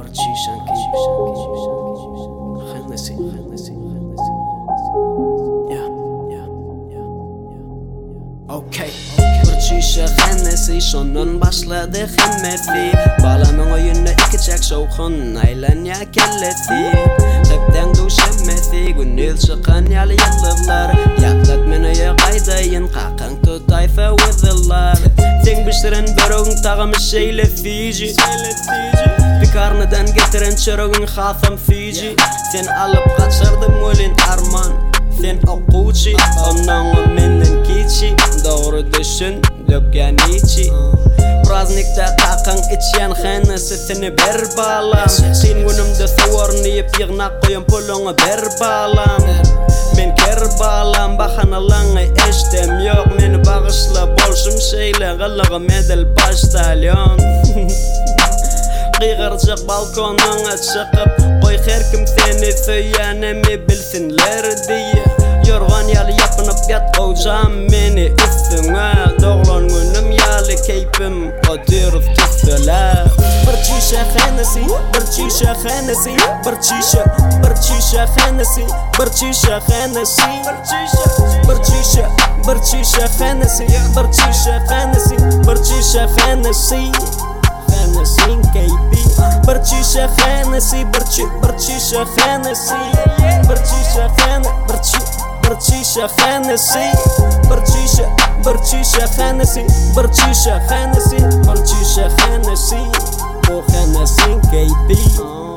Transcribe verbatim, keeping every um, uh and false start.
برشيشة خنسي خنسي يا يا يا Okey Barçişe xennesi şonun başladı hemmeti Bağlamın oyunu iki çek şoğun aylan ya kelleti Hepten duşemmeti Günnil çıkan yalı yallılar Yaklat meni ya qaydayın Qaqan tutay fevvizillar Ten biştiren börogün tağım şeyle Fiji Pikarnıdan getiren çörogün xatham Fiji Sen alıp kaçırdım olin arman Sen okuçi Ondan menden kiçi Doğru düşün döpken içi Praznikta qaqan içen xenesi seni ber bağlam Sen günümde savarniyip yığnak koyun pulunu ber bağlam Men ker bağlam bahanalanı eştem yok Meni bağışla bolşum şeyle gılığı medel baştalyon Qiyğırcık balkonuna çıkıp Koy her kim seni söyyanemi bilsinler diye Yorgan yalı yapınıp yat koyacağım meni üstüne Doğulan günüm yalı keyfim Oturup tütsüler Barçişe xenesi, barçişe xenesi Barçişe, barçişe xenesi Barçişe xenesi Barçişe, barçişe xenesi Barçişe xenesi Barçişe xenesi Xenesin keyfi Barçişe xenesi Barçişe xenesi Barçişe xene Barçişe Barçişe xenesi Barçişe Barçişe xenesi Barçişe xenesi Barçişe xenesi Bu xenesin keyfi